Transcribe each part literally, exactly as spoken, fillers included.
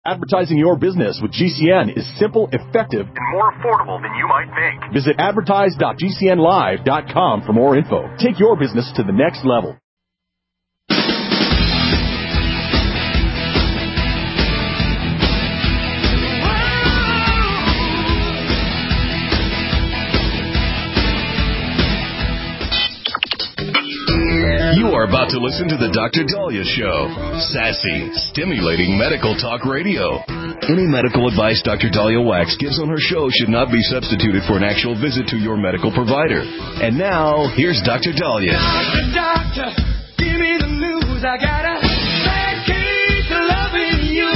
Advertising your business with G C N is simple, effective, and more affordable than you might think. Visit advertise dot g c n live dot com for more info. Take your business to the next level. You are about to listen to the Doctor Dahlia Show. Sassy, stimulating medical talk radio. Any medical advice Doctor Dahlia Wax gives on her show should not be substituted for an actual visit to your medical provider. And now, here's Doctor Dahlia. Doctor, doctor, give me the news. I got a bad case of loving you.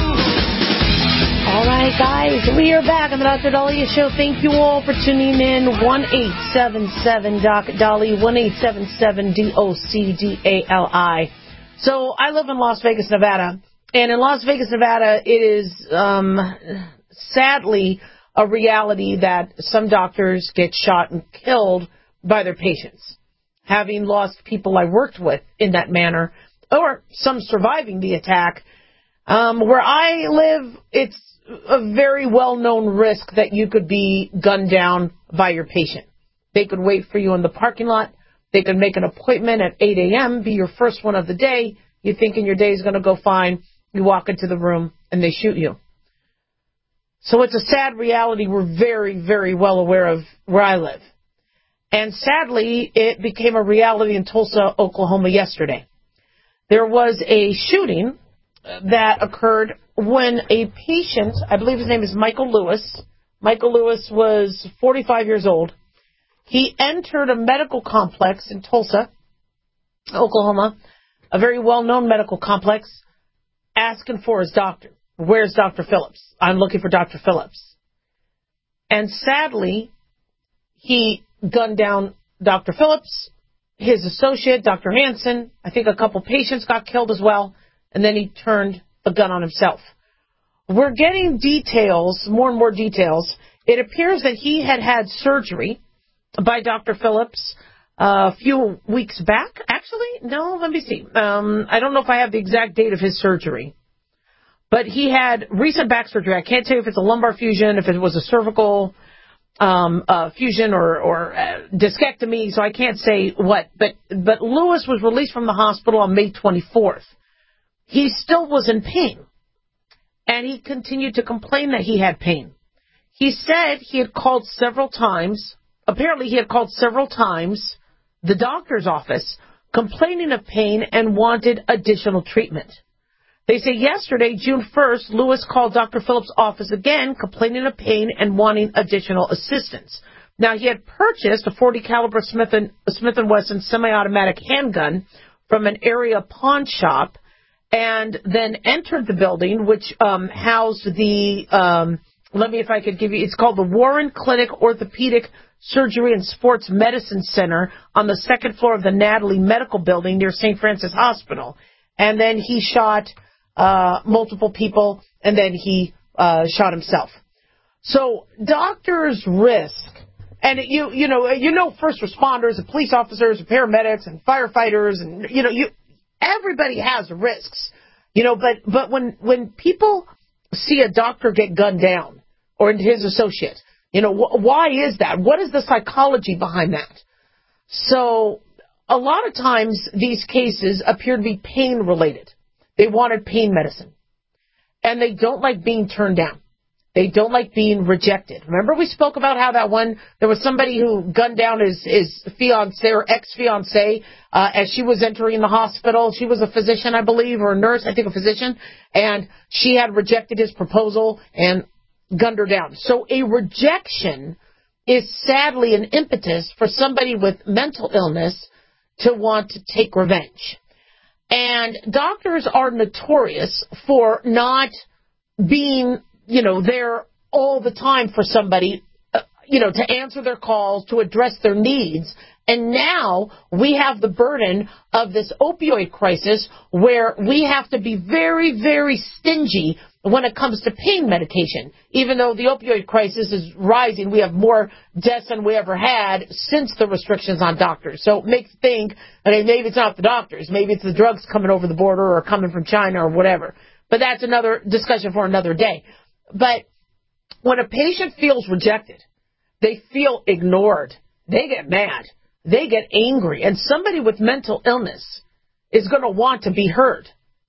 All right, guys, we are back on the Doctor Dahlia Show. Thank you all for tuning in. one eight seven seven D O C D A L I, one eight seven seven D O C D A L I. So I live in Las Vegas, Nevada, and in Las Vegas, Nevada, it is um, sadly a reality that some doctors get shot and killed by their patients, having lost people I worked with in that manner, or some surviving the attack. Um, where I live, it's a very well-known risk that you could be gunned down by your patient. They could wait for you in the parking lot. They could make an appointment at eight a.m., be your first one of the day. You're thinking your day is going to go fine. You walk into the room, and they shoot you. So it's a sad reality we're very, very well aware of where I live. And sadly, it became a reality in Tulsa, Oklahoma yesterday. There was a shooting that occurred when a patient, I believe his name is Michael Lewis. Michael Lewis was forty-five years old. He entered a medical complex in Tulsa, Oklahoma, a very well-known medical complex, asking for his doctor. Where's Doctor Phillips? I'm looking for Doctor Phillips. And sadly, he gunned down Doctor Phillips, his associate, Doctor Hansen. I think a couple patients got killed as well. And then he turned the gun on himself. We're getting details, more and more details. It appears that he had had surgery by Doctor Phillips uh, a few weeks back. Actually, no, let me see. Um, I don't know if I have the exact date of his surgery. But he had recent back surgery. I can't tell you if it's a lumbar fusion, if it was a cervical um, uh, fusion or, or uh, discectomy, so I can't say what. But, but Lewis was released from the hospital on May twenty-fourth. He still was in pain, and he continued to complain that he had pain. He said he had called several times. Apparently, he had called several times the doctor's office complaining of pain and wanted additional treatment. They say yesterday, June first, Lewis called Doctor Phillips' office again, complaining of pain and wanting additional assistance. Now, he had purchased a forty caliber Smith and, Smith and Wesson semi-automatic handgun from an area pawn shop, and then entered the building, which um, housed the, um, let me if I could give you, it's called the Warren Clinic Orthopedic Surgery and Sports Medicine Center on the second floor of the Natalie Medical Building near Saint Francis Hospital. And then he shot uh, multiple people, and then he uh, shot himself. So doctors risk, and you you know you know first responders and police officers and paramedics and firefighters, and you know you. Everybody has risks, you know, but, but when, when people see a doctor get gunned down or his associate, you know, wh- why is that? What is the psychology behind that? So a lot of times these cases appear to be pain related. They wanted pain medicine, and they don't like being turned down. They don't like being rejected. Remember we spoke about how that one, there was somebody who gunned down his, his fiancé or ex-fiancé uh, as she was entering the hospital. She was a physician, I believe, or a nurse, I think a physician, and she had rejected his proposal and gunned her down. So a rejection is sadly an impetus for somebody with mental illness to want to take revenge. And doctors are notorious for not being, you know, there all the time for somebody, uh, you know, to answer their calls, to address their needs. And now we have the burden of this opioid crisis where we have to be very, very stingy when it comes to pain medication. Even though the opioid crisis is rising, we have more deaths than we ever had since the restrictions on doctors. So it makes you think, okay, maybe it's not the doctors. Maybe it's the drugs coming over the border or coming from China or whatever. But that's another discussion for another day. But when a patient feels rejected, they feel ignored, they get mad, they get angry, and somebody with mental illness is going to want to be heard.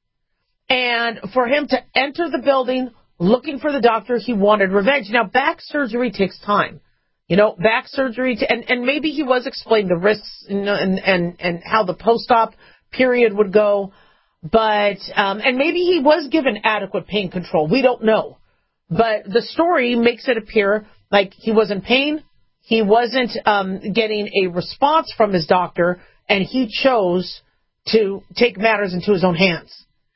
And for him to enter the building looking for the doctor, he wanted revenge. Now, back surgery takes time. You know, back surgery, to, and, and maybe he was explained the risks, you know, and, and, and how the post-op period would go. But, um, and maybe he was given adequate pain control. We don't know. But the story makes it appear like he was in pain, he wasn't um, getting a response from his doctor, and he chose to take matters into his own hands.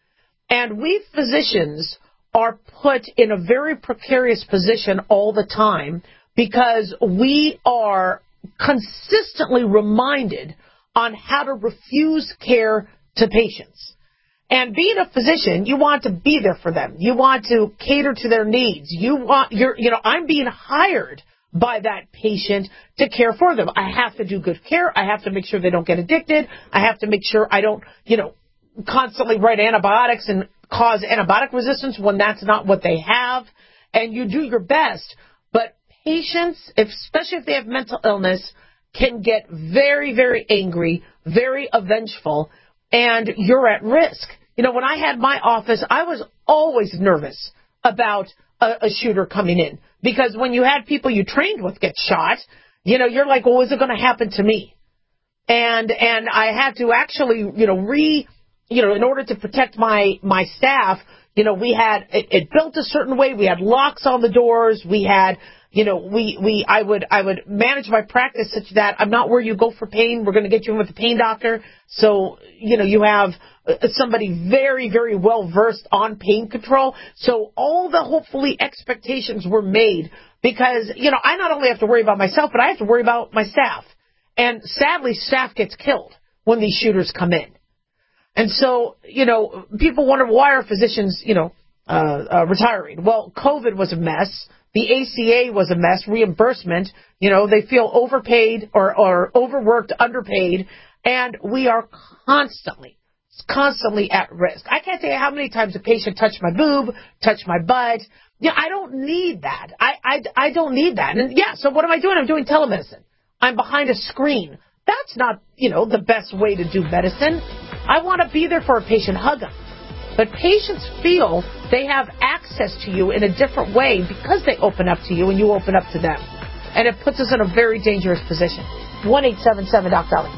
And we physicians are put in a very precarious position all the time because we are consistently reminded on how to refuse care to patients. And being a physician, you want to be there for them. You want to cater to their needs. You want, you're, you know, I'm being hired by that patient to care for them. I have to do good care. I have to make sure they don't get addicted. I have to make sure I don't, you know, constantly write antibiotics and cause antibiotic resistance when that's not what they have. And you do your best. But patients, especially if they have mental illness, can get very, very angry, very vengeful, and you're at risk. You know, when I had my office, I was always nervous about a, a shooter coming in. Because when you had people you trained with get shot, you know, you're like, well, is it going to happen to me? And and I had to actually, you know, re, you know, in order to protect my, my staff, you know, we had, it, it built a certain way. We had locks on the doors. We had, you know, we, we, I would, I would manage my practice such that I'm not where you go for pain. We're going to get you in with a pain doctor. So, you know, you have somebody very, very well versed on pain control. So all the hopefully expectations were made because, you know, I not only have to worry about myself, but I have to worry about my staff. And sadly, staff gets killed when these shooters come in. And so, you know, people wonder, why are physicians, you know, uh, uh, retiring? Well, COVID was a mess. The A C A was a mess. Reimbursement, you know, they feel overpaid or, or overworked, underpaid, and we are constantly, constantly at risk. I can't tell you how many times a patient touched my boob, touched my butt. Yeah, I don't need that. I, I, I don't need that. And yeah, so what am I doing? I'm doing telemedicine. I'm behind a screen. That's not, you know, the best way to do medicine. I want to be there for a patient, hug them. But patients feel they have access to you in a different way because they open up to you and you open up to them. And it puts us in a very dangerous position. one eight seven seven Doc Dolly.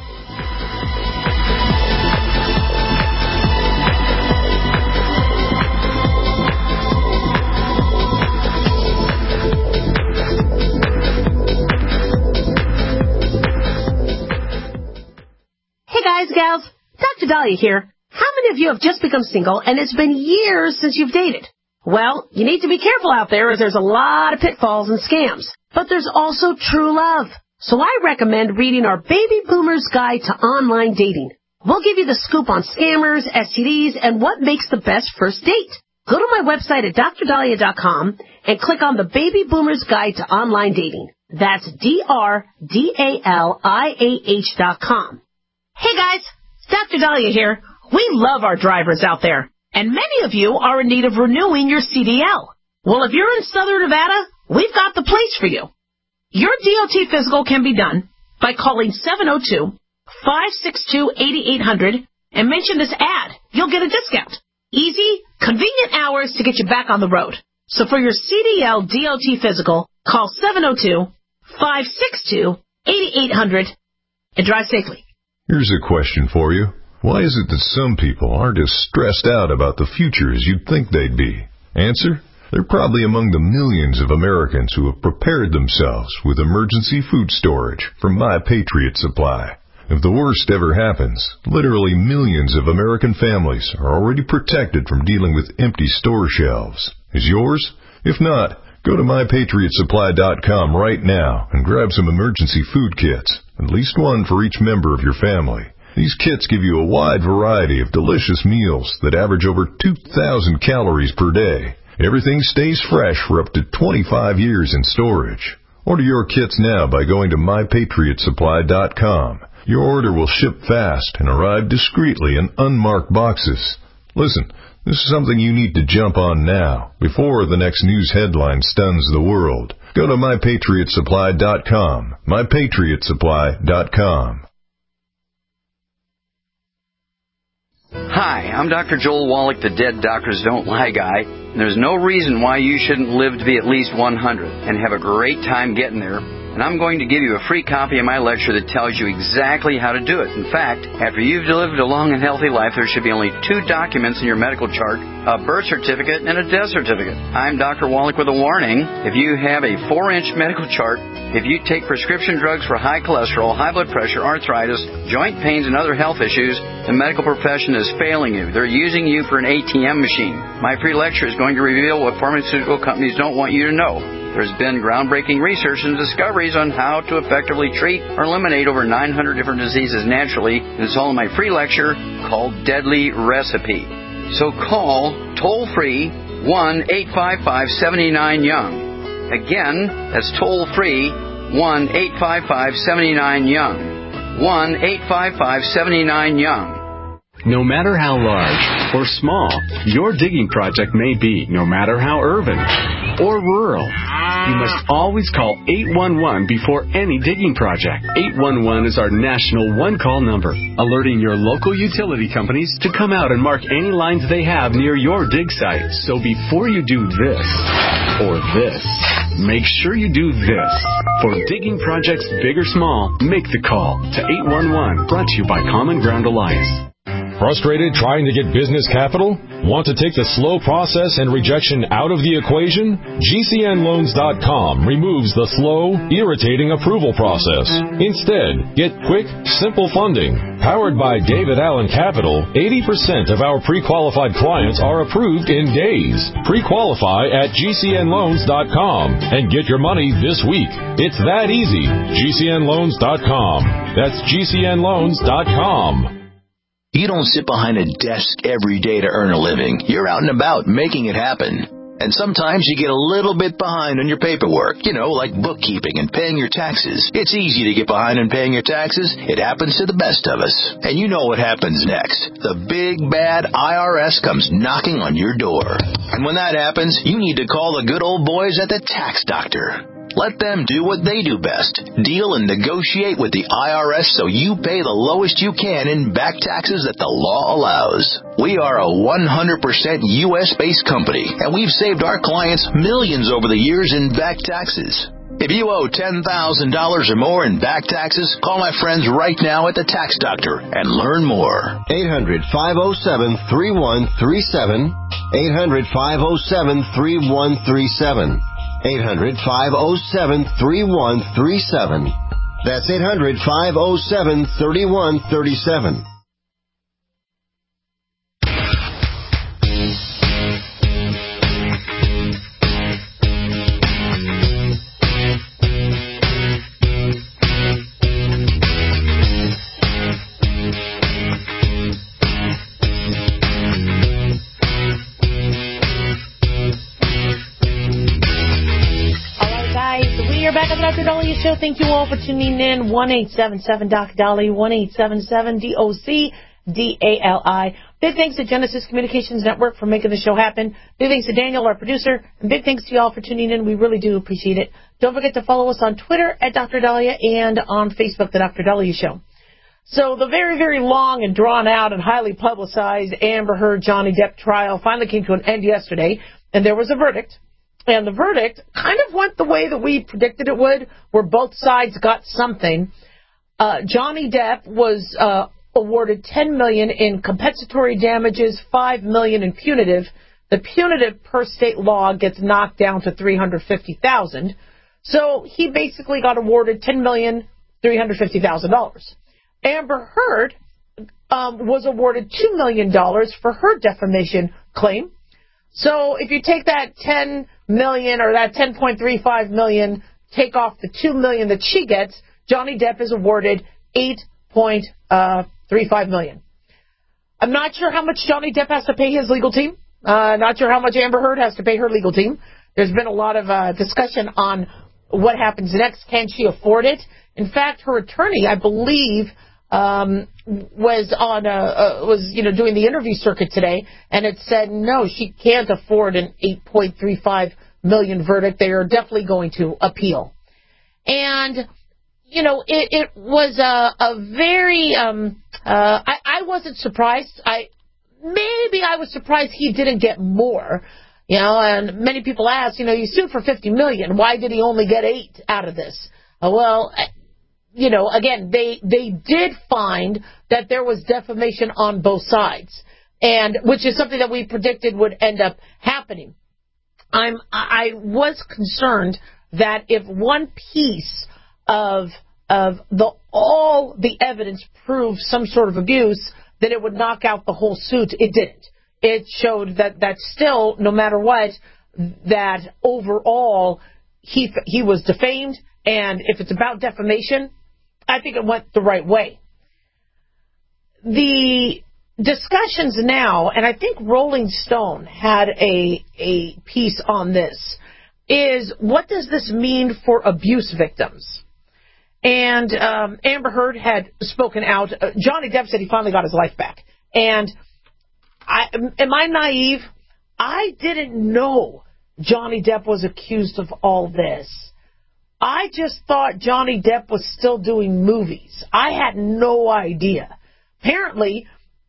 Hey guys, gals, Doctor Dahlia here. How many of you have just become single and it's been years since you've dated? Well, you need to be careful out there as there's a lot of pitfalls and scams. But there's also true love. So I recommend reading our Baby Boomer's Guide to Online Dating. We'll give you the scoop on scammers, S T Ds, and what makes the best first date. Go to my website at dr dahlia dot com and click on the Baby Boomer's Guide to Online Dating. That's D R D A L I A H dot com. Hey guys, Doctor Dahlia here. We love our drivers out there, and many of you are in need of renewing your C D L. Well, if you're in Southern Nevada, we've got the place for you. Your D O T physical can be done by calling seven oh two, five six two, eight eight hundred and mention this ad. You'll get a discount. Easy, convenient hours to get you back on the road. So for your C D L D O T physical, call seven oh two, five six two, eight eight hundred and drive safely. Here's a question for you. Why is it that some people aren't as stressed out about the future as you'd think they'd be? Answer: they're probably among the millions of Americans who have prepared themselves with emergency food storage from My Patriot Supply. If the worst ever happens, literally millions of American families are already protected from dealing with empty store shelves. Is yours? If not, go to my patriot supply dot com right now and grab some emergency food kits, at least one for each member of your family. These kits give you a wide variety of delicious meals that average over two thousand calories per day. Everything stays fresh for up to twenty-five years in storage. Order your kits now by going to my patriot supply dot com. Your order will ship fast and arrive discreetly in unmarked boxes. Listen, This is something you need to jump on now, before the next news headline stuns the world. Go to my patriot supply dot com. my patriot supply dot com. Hi, I'm Doctor Joel Wallach, the Dead Doctors Don't Lie guy. And there's no reason why you shouldn't live to be at least one hundred and have a great time getting there. And I'm going to give you a free copy of my lecture that tells you exactly how to do it. In fact, after you've lived a long and healthy life, there should be only two documents in your medical chart, a birth certificate and a death certificate. I'm Doctor Wallach with a warning. If you have a four-inch medical chart, if you take prescription drugs for high cholesterol, high blood pressure, arthritis, joint pains, and other health issues, the medical profession is failing you. They're using you for an A T M machine. My free lecture is going to reveal what pharmaceutical companies don't want you to know. There's been groundbreaking research and discoveries on how to effectively treat or eliminate over nine hundred different diseases naturally, and it's all in my free lecture called Deadly Recipe. So call toll-free one eight five five, seven nine, young. Again, that's toll-free one eight five five, seven nine, young. one eight five five, seven nine, young. No matter how large or small your digging project may be, no matter how urban or rural, you must always call eight one one before any digging project. eight one one is our national one-call number, alerting your local utility companies to come out and mark any lines they have near your dig site. So before you do this or this, make sure you do this. For digging projects big or small, make the call to eight one one, brought to you by Common Ground Alliance. Frustrated trying to get business capital? Want to take the slow process and rejection out of the equation? G C N loans dot com removes the slow, irritating approval process. Instead, get quick, simple funding. Powered by David Allen Capital, eighty percent of our pre-qualified clients are approved in days. Pre-qualify at G C N loans dot com and get your money this week. It's that easy. G C N loans dot com. That's G C N loans dot com. You don't sit behind a desk every day to earn a living. You're out and about making it happen. And sometimes you get a little bit behind on your paperwork, you know, like bookkeeping and paying your taxes. It's easy to get behind on paying your taxes. It happens to the best of us. And you know what happens next. The big, bad I R S comes knocking on your door. And when that happens, you need to call the good old boys at the Tax Doctor. Let them do what they do best. Deal and negotiate with the I R S so you pay the lowest you can in back taxes that the law allows. We are a one hundred percent U S-based company, and we've saved our clients millions over the years in back taxes. If you owe ten thousand dollars or more in back taxes, call my friends right now at the Tax Doctor and learn more. eight hundred, five oh seven, three one three seven. eight hundred, five oh seven, three one three seven. eight hundred, five oh seven, three one three seven. That's eight hundred, five oh seven, three one three seven. Back on the Doctor Dahlia Show. Thank you all for tuning in. one eight seven seven D O C D A L I, one eight seven seven D O C D A L I. Big thanks to Genesis Communications Network for making the show happen. Big thanks to Daniel, our producer. And big thanks to you all for tuning in. We really do appreciate it. Don't forget to follow us on Twitter at Doctor Dahlia and on Facebook, The Doctor Dahlia Show. So the very, very long and drawn out and highly publicized Amber Heard Johnny Depp trial finally came to an end yesterday, and there was a verdict. And the verdict kind of went the way that we predicted it would, where both sides got something. Uh, Johnny Depp was uh, awarded ten million dollars in compensatory damages, five million dollars in punitive. The punitive per state law gets knocked down to three hundred fifty thousand dollars. So he basically got awarded ten million dollars, three hundred fifty thousand dollars. Amber Heard um, was awarded two million dollars for her defamation claim. So if you take that ten million dollars or that ten point three five million dollars, take off the two million dollars that she gets, Johnny Depp is awarded eight point three five million dollars. I'm not sure how much Johnny Depp has to pay his legal team. Uh, not sure how much Amber Heard has to pay her legal team. There's been a lot of uh, discussion on what happens next. Can she afford it? In fact, her attorney, I believe, um, was on a, uh, was you know doing the interview circuit today, and it said no, she can't afford an eight point three five million verdict. They are definitely going to appeal, and you know it, it was a, a very um, uh, I, I wasn't surprised. I maybe I was surprised he didn't get more. You know, and many people ask, you know, you sued for fifty million dollars. Why did he only get eight out of this? Uh, well, you know, again, they they did find that there was defamation on both sides, and which is something that we predicted would end up happening. I'm I was concerned that if one piece of of the all the evidence proved some sort of abuse, that it would knock out the whole suit. It didn't. It showed that, that still, no matter what, that overall he he was defamed, and if it's about defamation, I think it went the right way. The discussions now, and I think Rolling Stone had a a piece on this, is what does this mean for abuse victims? And um, Amber Heard had spoken out. Uh, Johnny Depp said he finally got his life back, and I, am I naive? I didn't know Johnny Depp was accused of all this. I just thought Johnny Depp was still doing movies. I had no idea. Apparently,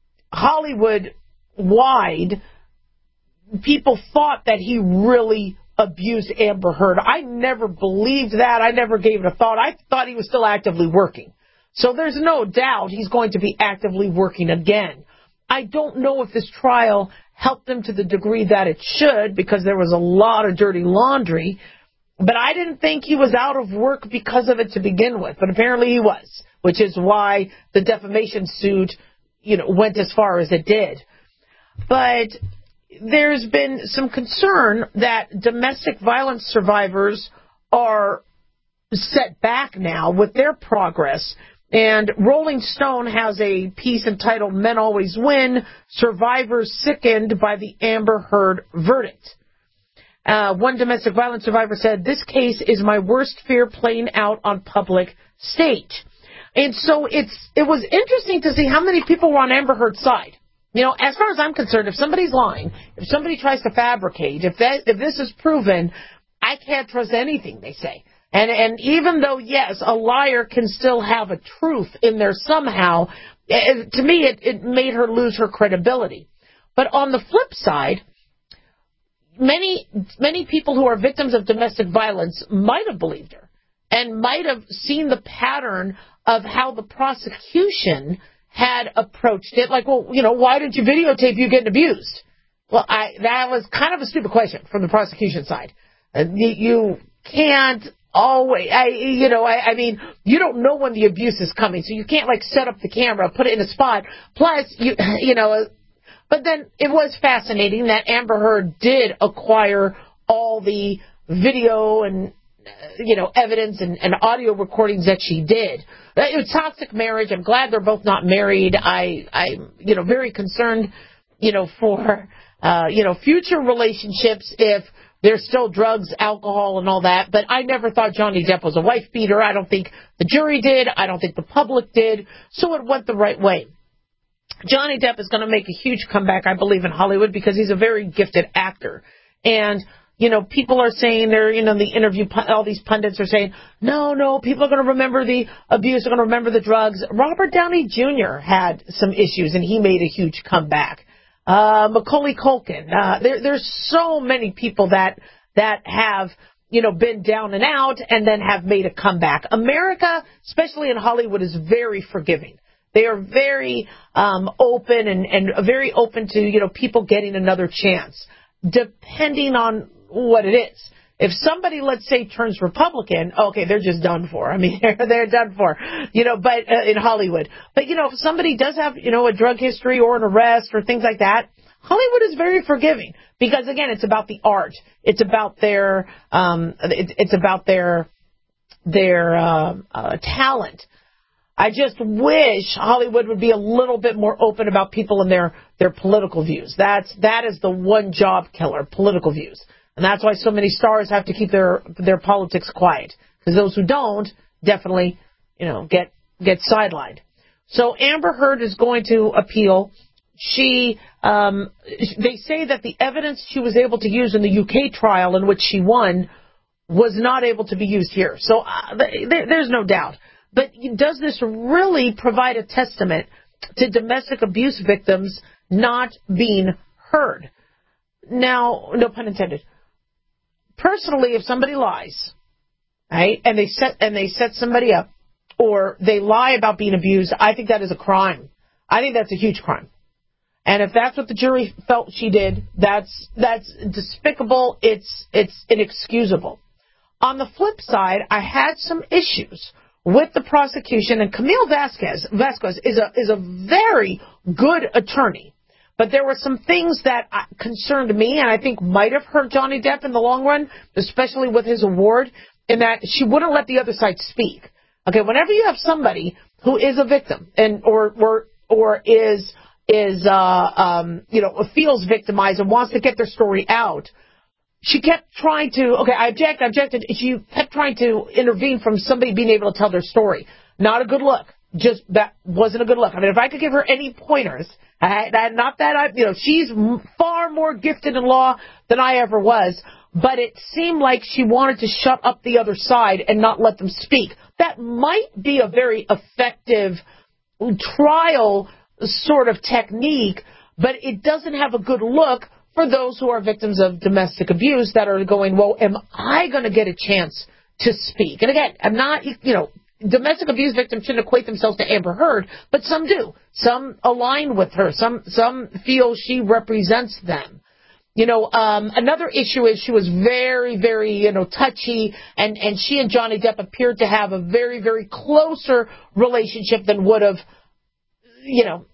Hollywood-wide, people thought that he really abused Amber Heard. I never believed that. I never gave it a thought. I thought he was still actively working. So there's no doubt he's going to be actively working again. I don't know if this trial helped him to the degree that it should, because there was a lot of dirty laundry, but I didn't think he was out of work because of it to begin with, but apparently he was, which is why the defamation suit, you know, went as far as it did. But there's been some concern that domestic violence survivors are set back now with their progress. And Rolling Stone has a piece entitled Men Always Win, Survivors Sickened by the Amber Heard Verdict. Uh, one domestic violence survivor said, this case is my worst fear playing out on public stage. And so it's it was interesting to see how many people were on Amber Heard's side. You know, as far as I'm concerned, if somebody's lying, if somebody tries to fabricate, if that if this is proven, I can't trust anything they say. And and even though, yes, a liar can still have a truth in there somehow, it, to me it, it made her lose her credibility. But on the flip side, many many people who are victims of domestic violence might have believed her and might have seen the pattern of how the prosecution had approached it. Like, well, you know, why didn't you videotape you getting abused? Well, I that was kind of a stupid question from the prosecution side. Uh, you, you can't always, I, you know, I, I mean, you don't know when the abuse is coming, so you can't, like, set up the camera, put it in a spot. Plus, you, you know, but then it was fascinating that Amber Heard did acquire all the video and, you know, evidence and, and audio recordings that she did. It was toxic marriage. I'm glad they're both not married. I, I'm, you know, very concerned, you know, for, uh, you know, future relationships if there's still drugs, alcohol, and all that. But I never thought Johnny Depp was a wife beater. I don't think the jury did. I don't think the public did. So it went the right way. Johnny Depp is going to make a huge comeback, I believe, in Hollywood because he's a very gifted actor. And, you know, people are saying, they're, you know, the interview, all these pundits are saying, no, no, people are going to remember the abuse, they're going to remember the drugs. Robert Downey Junior had some issues, and he made a huge comeback. Uh, Macaulay Culkin. Uh, there, there's so many people that that have, you know, been down and out and then have made a comeback. America, especially in Hollywood, is very forgiving. They are very um, open and, and very open to, you know, people getting another chance, depending on what it is. If somebody, let's say, turns Republican, okay, they're just done for. I mean, they're, they're done for, you know, but uh, in Hollywood. But, you know, if somebody does have, you know, a drug history or an arrest or things like that, Hollywood is very forgiving because, again, it's about the art. It's about their, um, it, it's about their, their uh, uh, talent. I just wish Hollywood would be a little bit more open about people and their, their political views. That's, that is the one job killer, political views. And that's why so many stars have to keep their their politics quiet. Because those who don't definitely, you know, get get sidelined. So Amber Heard is going to appeal. She, um, they say that the evidence she was able to use in the U K trial in which she won was not able to be used here. So uh, there, there's no doubt. But does this really provide a testament to domestic abuse victims not being heard? Now, no pun intended. Personally, if somebody lies, right, and they set and they set somebody up, or they lie about being abused, I think that is a crime. I think that's a huge crime. And if that's what the jury felt she did, that's that's despicable. It's it's inexcusable. On the flip side, I had some issues with the prosecution, and Camille Vasquez Vasquez is a is a very good attorney. But there were some things that concerned me, and I think might have hurt Johnny Depp in the long run, especially with his award, in that she wouldn't let the other side speak. Okay, whenever you have somebody who is a victim and or or or is is uh um you know feels victimized and wants to get their story out, she kept trying to okay I object I objected she kept trying to intervene from somebody being able to tell their story. Not a good look. Just that wasn't a good look. I mean, if I could give her any pointers, I, that not that I you know she's far more gifted in law than I ever was, but it seemed like she wanted to shut up the other side and not let them speak. That might be a very effective trial sort of technique, but it doesn't have a good look for those who are victims of domestic abuse that are going, well, am I going to get a chance to speak? And again, I'm not, you know, domestic abuse victims shouldn't equate themselves to Amber Heard, but some do. Some align with her. Some some feel she represents them. You know, um, another issue is she was very, very, you know, touchy, and, and she and Johnny Depp appeared to have a very, very closer relationship than would have, you know,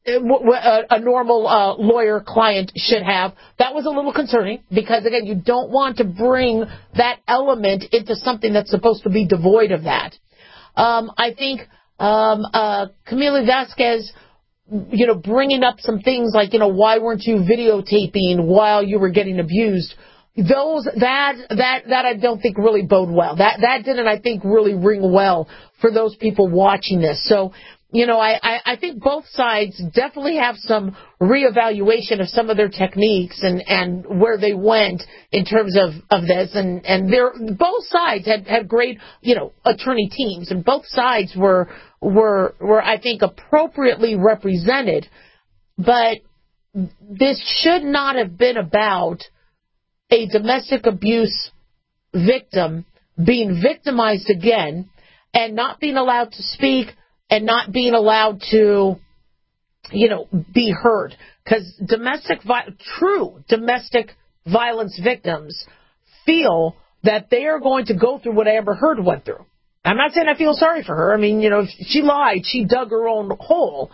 a, a normal uh, lawyer-client should have. That was a little concerning because, again, you don't want to bring that element into something that's supposed to be devoid of that. Um, I think um, uh, Camila Vasquez, you know, bringing up some things like, you know, why weren't you videotaping while you were getting abused? Those, that, that, that I don't think really bode well. That, that didn't, I think, really ring well for those people watching this. So, you know, I, I, I think both sides definitely have some reevaluation of some of their techniques and, and where they went in terms of, of this. And, and they're, both sides had, had great, you know, attorney teams, and both sides were, were, were, I think, appropriately represented. But this should not have been about a domestic abuse victim being victimized again and not being allowed to speak and not being allowed to, you know, be heard. Because domestic, vi- true domestic violence victims feel that they are going to go through what Amber Heard went through. I'm not saying I feel sorry for her. I mean, you know, if she lied, she dug her own hole.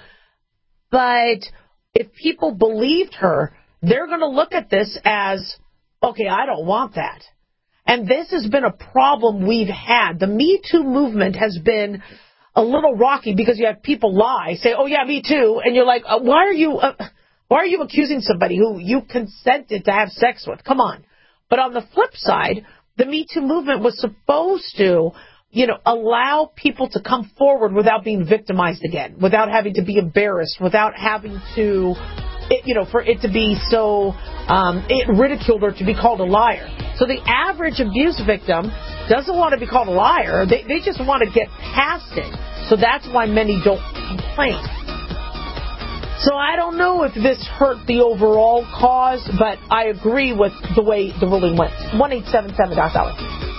But if people believed her, they're going to look at this as, okay, I don't want that. And this has been a problem we've had. The Me Too movement has been a little rocky because you have people lie, say, oh, yeah, me too. And you're like, uh, why are you uh, why are you accusing somebody who you consented to have sex with? Come on. But on the flip side, the Me Too movement was supposed to, you know, allow people to come forward without being victimized again, without having to be embarrassed, without having to, it, you know, for it to be so um, it ridiculed or to be called a liar. So the average abuse victim doesn't want to be called a liar. They, they just want to get past it. So that's why many don't complain. So I don't know if this hurt the overall cause, but I agree with the way the ruling went. one eight seven seven Doc Dolly.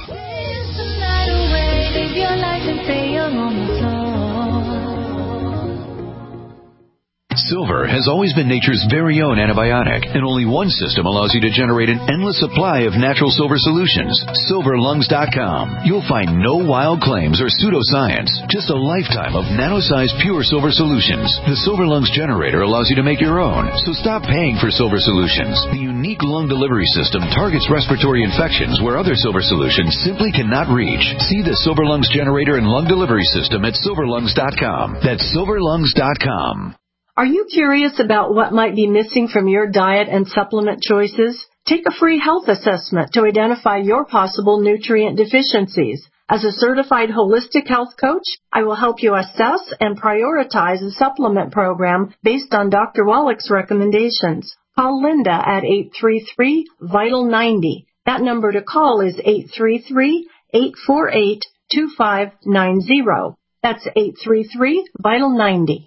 Silver has always been nature's very own antibiotic, and only one system allows you to generate an endless supply of natural silver solutions. silver lungs dot com. You'll find no wild claims or pseudoscience, just a lifetime of nano-sized pure silver solutions. The Silver Lungs generator allows you to make your own, so stop paying for silver solutions. The unique lung delivery system targets respiratory infections where other silver solutions simply cannot reach. See the Silver Lungs generator and lung delivery system at silver lungs dot com. That's silver lungs dot com. Are you curious about what might be missing from your diet and supplement choices? Take a free health assessment to identify your possible nutrient deficiencies. As a certified holistic health coach, I will help you assess and prioritize a supplement program based on Doctor Wallach's recommendations. Call Linda at eight three three, vital ninety. That number to call is eight three three, eight four eight, two five nine zero. That's eight three three, vital ninety.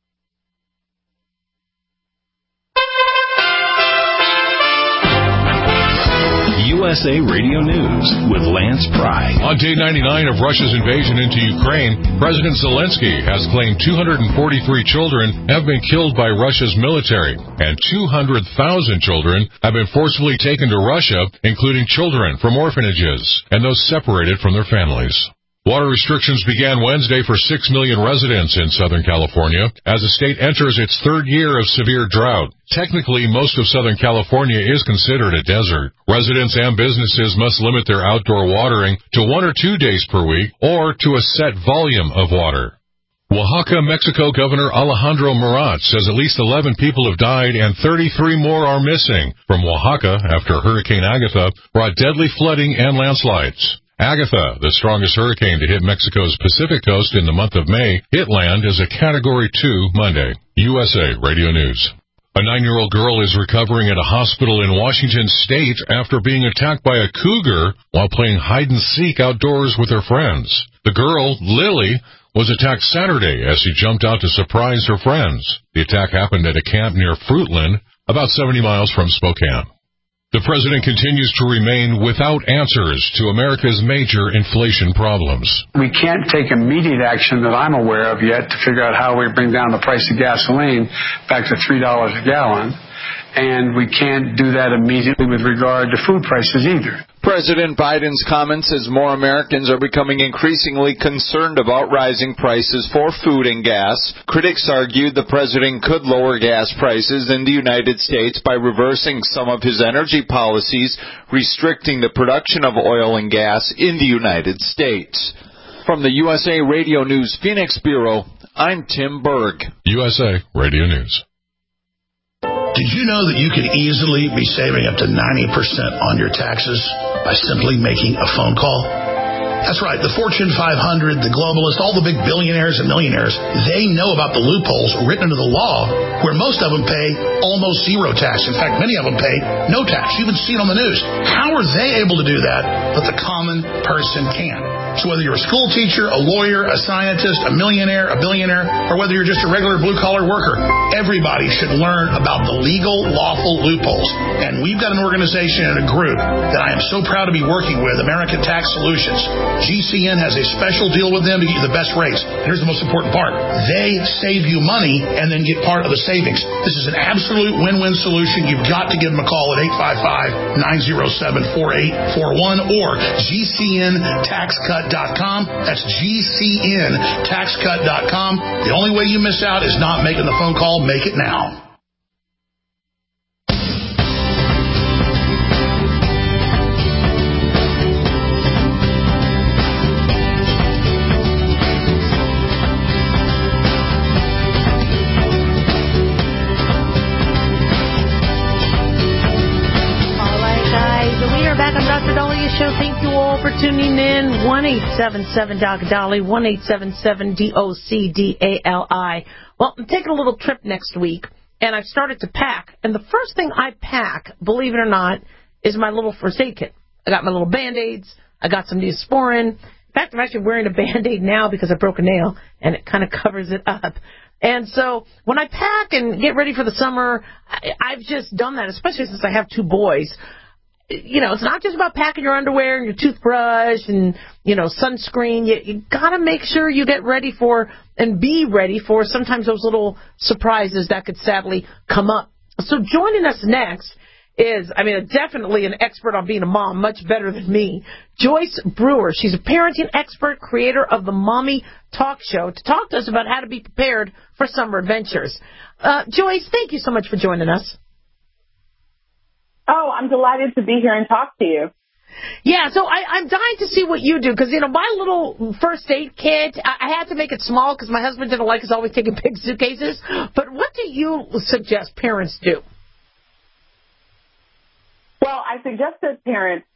U S A Radio News with Lance Pry. On day ninety-nine of Russia's invasion into Ukraine, President Zelensky has claimed two hundred forty-three children have been killed by Russia's military, and two hundred thousand children have been forcibly taken to Russia, including children from orphanages and those separated from their families. Water restrictions began Wednesday for six million residents in Southern California as the state enters its third year of severe drought. Technically, most of Southern California is considered a desert. Residents and businesses must limit their outdoor watering to one or two days per week or to a set volume of water. Oaxaca, Mexico Governor Alejandro Murat says at least eleven people have died and thirty-three more are missing from Oaxaca after Hurricane Agatha brought deadly flooding and landslides. Agatha, the strongest hurricane to hit Mexico's Pacific coast in the month of May, hit land as a Category two Monday. U S A Radio News. A nine-year-old girl is recovering at a hospital in Washington State after being attacked by a cougar while playing hide-and-seek outdoors with her friends. The girl, Lily, was attacked Saturday as she jumped out to surprise her friends. The attack happened at a camp near Fruitland, about seventy miles from Spokane. The president continues to remain without answers to America's major inflation problems. We can't take immediate action that I'm aware of yet to figure out how we bring down the price of gasoline back to three dollars a gallon. And we can't do that immediately with regard to food prices either. President Biden's comments as more Americans are becoming increasingly concerned about rising prices for food and gas. Critics argued the president could lower gas prices in the United States by reversing some of his energy policies, restricting the production of oil and gas in the United States. From the U S A Radio News Phoenix Bureau, I'm Tim Berg. U S A Radio News. Did you know that you could easily be saving up to ninety percent on your taxes by simply making a phone call? That's right. The Fortune five hundred, the globalists, all the big billionaires and millionaires, they know about the loopholes written into the law where most of them pay almost zero tax. In fact, many of them pay no tax. You even see it on the news. How are they able to do that, but the common person can't? So whether you're a school teacher, a lawyer, a scientist, a millionaire, a billionaire, or whether you're just a regular blue-collar worker, everybody should learn about the legal, lawful loopholes. And we've got an organization and a group that I am so proud to be working with, American Tax Solutions. G C N has a special deal with them to get you the best rates. Here's the most important part. They save you money and then get part of the savings. This is an absolute win-win solution. You've got to give them a call at eight five five, nine oh seven, four eight four one or G C N tax cut dot com. That's G C N tax cut dot com. The only way you miss out is not making the phone call. Make it now. Show. Thank you all for tuning in. one eight seven seven D O C D A L I, one eight seven seven D O C D A L I. Well, I'm taking a little trip next week, and I've started to pack. And the first thing I pack, believe it or not, is my little first aid kit. I got my little Band-Aids. I got some Neosporin. In fact, I'm actually wearing a Band-Aid now because I broke a nail, and it kind of covers it up. And so when I pack and get ready for the summer, I, I've just done that, especially since I have two boys. You know, it's not just about packing your underwear and your toothbrush and, you know, sunscreen. You, you got to make sure you get ready for and be ready for sometimes those little surprises that could sadly come up. So joining us next is, I mean, definitely an expert on being a mom, much better than me, Joyce Brewer. She's a parenting expert, creator of the Mommy Talk Show, to talk to us about how to be prepared for summer adventures. Uh, Joyce, thank you so much for joining us. Oh, I'm delighted to be here and talk to you. Yeah, so I, I'm dying to see what you do, because, you know, my little first aid kit, I, I had to make it small because my husband didn't like us always taking big suitcases. But what do you suggest parents do? Well, I suggest that parents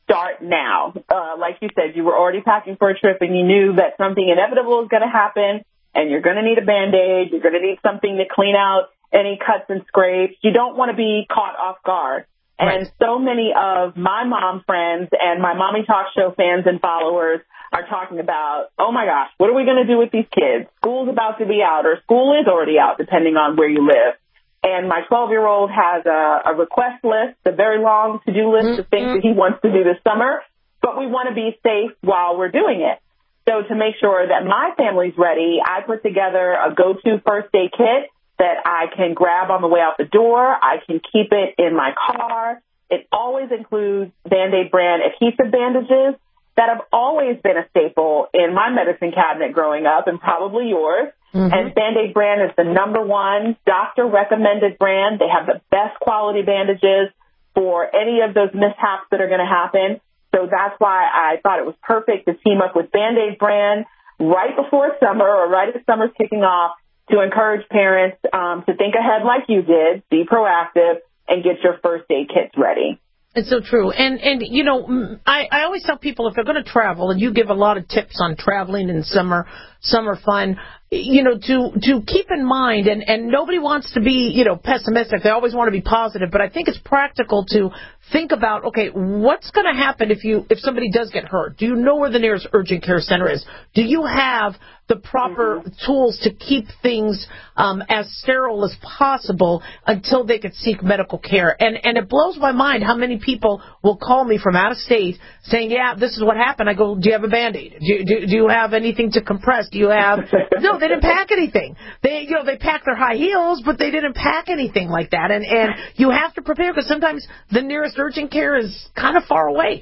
start now. Uh, like you said, you were already packing for a trip and you knew that something inevitable is going to happen and you're going to need a Band-Aid. You're going to need something to clean out any cuts and scrapes. You don't want to be caught off guard. Right. And so many of my mom friends and my Mommy Talk Show fans and followers are talking about, oh, my gosh, what are we going to do with these kids? School's about to be out, or school is already out, depending on where you live. And my twelve-year-old has a, a request list, a very long to-do list mm-hmm. of things that he wants to do this summer, but we want to be safe while we're doing it. So to make sure that my family's ready, I put together a go-to first aid kit that I can grab on the way out the door. I can keep it in my car. It always includes Band-Aid brand adhesive bandages that have always been a staple in my medicine cabinet growing up, and probably yours. Mm-hmm. And Band-Aid brand is the number one doctor-recommended brand. They have the best quality bandages for any of those mishaps that are going to happen. So that's why I thought it was perfect to team up with Band-Aid brand right before summer, or right as summer's kicking off, to encourage parents um, to think ahead like you did, be proactive, and get your first aid kits ready. It's so true. And, and you know, I, I always tell people, if they're going to travel, and you give a lot of tips on traveling in summer, summer fun, you know, to, to keep in mind, and, and nobody wants to be, you know, pessimistic. They always want to be positive. But I think it's practical to think about, okay, what's going to happen if you if somebody does get hurt? Do you know where the nearest urgent care center is? Do you have the proper mm-hmm. tools to keep things um, as sterile as possible until they could seek medical care? And and it blows my mind how many people will call me from out of state saying, yeah, this is what happened. I go, do you have a Band-Aid? Do, do, do you have anything to compress? Do you have... No, they didn't pack anything. They, you know, they packed their high heels, but they didn't pack anything like that. And, and you have to prepare, because sometimes the nearest urgent care is kind of far away.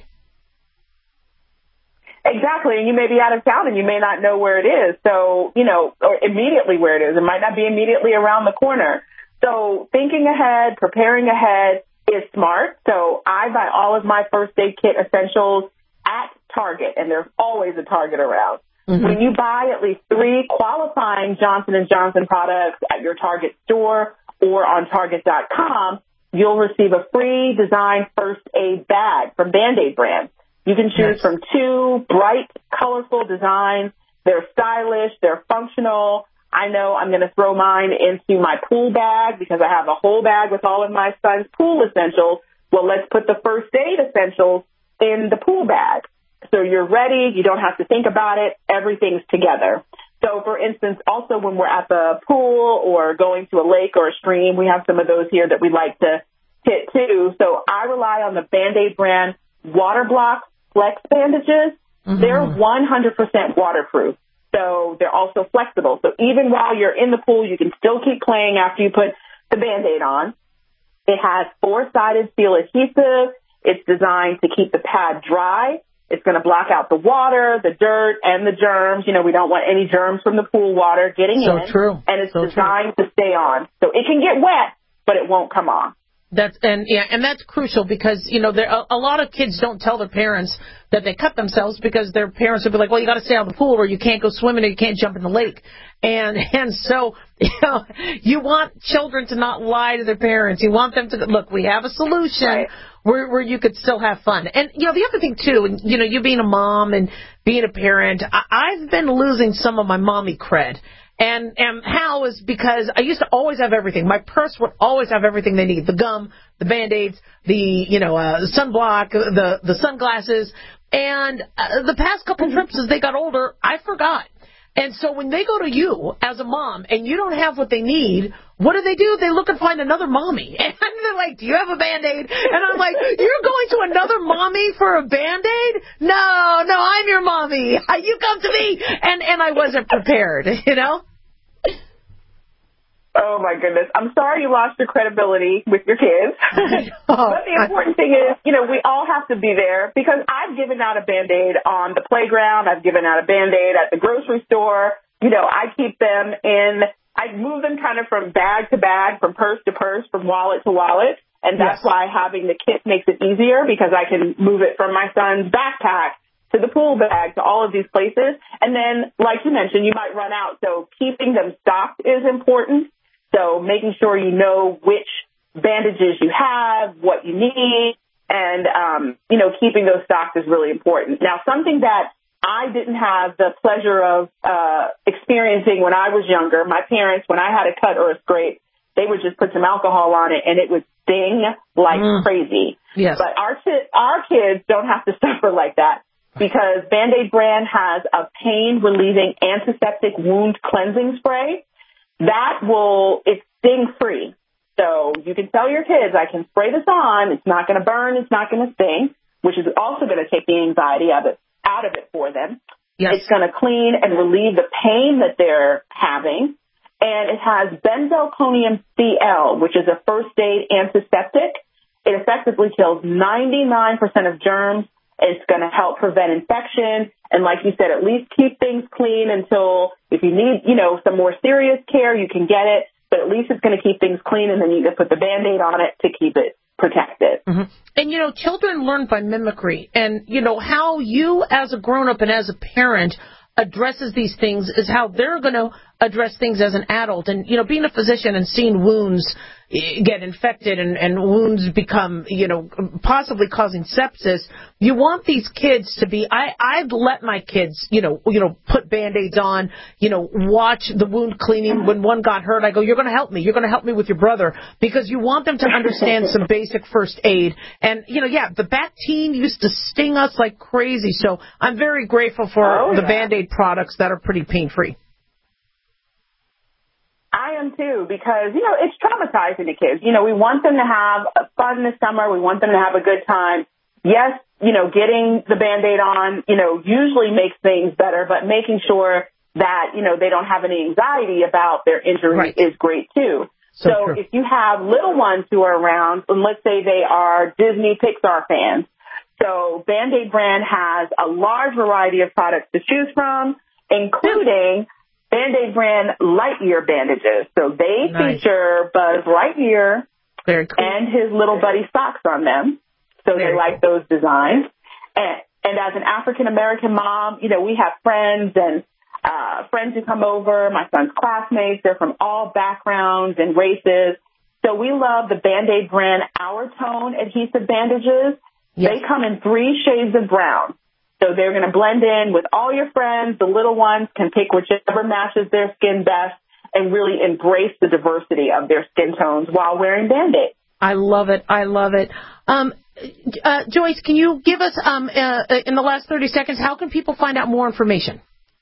Exactly, and you may be out of town and you may not know where it is, so, you know, or immediately where it is. It might not be immediately around the corner. So thinking ahead, preparing ahead is smart. So I buy all of my first aid kit essentials at Target, and there's always a Target around. Mm-hmm. When you buy at least three qualifying Johnson and Johnson products at your Target store or on Target dot com, you'll receive a free design first aid bag from Band-Aid brand. You can choose yes. from two bright, colorful designs. They're stylish. They're functional. I know I'm going to throw mine into my pool bag because I have a whole bag with all of my son's pool essentials. Well, let's put the first aid essentials in the pool bag. So you're ready. You don't have to think about it. Everything's together. So, for instance, also when we're at the pool or going to a lake or a stream, we have some of those here that we like to hit too. So I rely on the Band-Aid brand Water Block Flex bandages. Mm-hmm. They're one hundred percent waterproof. So they're also flexible. So even while you're in the pool, you can still keep playing after you put the Band-Aid on. It has four-sided steel adhesive. It's designed to keep the pad dry. It's going to block out the water, the dirt, and the germs. You know, we don't want any germs from the pool water getting so in. So true. And it's so designed true. to stay on. So it can get wet, but it won't come off. That's and yeah, and that's crucial because you know there a, a lot of kids don't tell their parents that they cut themselves because their parents will be like, well, you got to stay out of the pool or you can't go swimming or you can't jump in the lake, and and so you know you want children to not lie to their parents. You want them to look. We have a solution right. where where you could still have fun. And you know the other thing too, and you know you being a mom and being a parent, I, I've been losing some of my mommy cred. And and how is because I used to always have everything. My purse would always have everything they need: the gum, the Band-Aids, the you know uh, the sunblock, the the sunglasses. And uh, the past couple trips as they got older, I forgot. And so when they go to you as a mom and you don't have what they need, what do they do? They look and find another mommy. And they're like, do you have a Band-Aid? And I'm like, you're going to another mommy for a Band-Aid? No, no, I'm your mommy. You come to me. And, and I wasn't prepared, you know? Oh, my goodness. I'm sorry you lost your credibility with your kids. oh, but the important thing is, you know, we all have to be there because I've given out a Band-Aid on the playground. I've given out a Band-Aid at the grocery store. You know, I keep them in, I move them kind of from bag to bag, from purse to purse, from wallet to wallet. And that's yes. why having the kit makes it easier because I can move it from my son's backpack to the pool bag to all of these places. And then, like you mentioned, you might run out. So keeping them stocked is important. So making sure you know which bandages you have, what you need, And, um, you know, keeping those stocks is really important. Now, something that I didn't have the pleasure of uh, experiencing when I was younger, my parents, when I had a cut or a scrape, they would just put some alcohol on it and it would sting like mm. crazy. Yes. But our, ki- our kids don't have to suffer like that because Band-Aid brand has a pain-relieving antiseptic wound cleansing spray that will, it's sting-free. So you can tell your kids, I can spray this on. It's not going to burn. It's not going to sting, which is also going to take the anxiety out of it, out of it for them. Yes. It's going to clean and relieve the pain that they're having. And it has benzalkonium C L, which is a first aid antiseptic. It effectively kills ninety-nine percent of germs. It's going to help prevent infection. And like you said, at least keep things clean until if you need, you know, some more serious care, you can get it. But at least it's going to keep things clean, and then you can put the Band-Aid on it to keep it protected. Mm-hmm. And, you know, children learn by mimicry. And, you know, how you as a grown-up and as a parent addresses these things is how they're going to address things as an adult. And, you know, being a physician and seeing wounds get infected and, and wounds become, you know, possibly causing sepsis, you want these kids to be, I, I'd let my kids, you know, you know, put Band-Aids on, you know, watch the wound cleaning. When one got hurt, I go, you're going to help me. You're going to help me with your brother, because you want them to understand some basic first aid. And, you know, yeah, the Bactine used to sting us like crazy. So I'm very grateful for oh, the yeah. Band-Aid products that are pretty pain-free. I am too, because, you know, it's traumatizing to kids. You know, we want them to have fun this summer. We want them to have a good time. Yes, you know, getting the Band-Aid on, you know, usually makes things better, but making sure that, you know, they don't have any anxiety about their injury right. is great too. So, so if you have little ones who are around, and let's say they are Disney Pixar fans, so Band-Aid brand has a large variety of products to choose from, including Band-Aid brand Lightyear bandages. So they nice. feature Buzz Lightyear Very cool. and his little buddy socks on them. So Very they like cool. those designs. And, and as an African-American mom, you know, we have friends and uh, friends who come over, my son's classmates. They're from all backgrounds and races. So we love the Band-Aid brand Our Tone adhesive bandages. Yes. They come in three shades of brown. So they're going to blend in with all your friends. The little ones can pick whichever matches their skin best and really embrace the diversity of their skin tones while wearing Band-Aid. I love it. I love it. Um, uh, Joyce, can you give us, um, uh, in the last thirty seconds, how can people find out more information?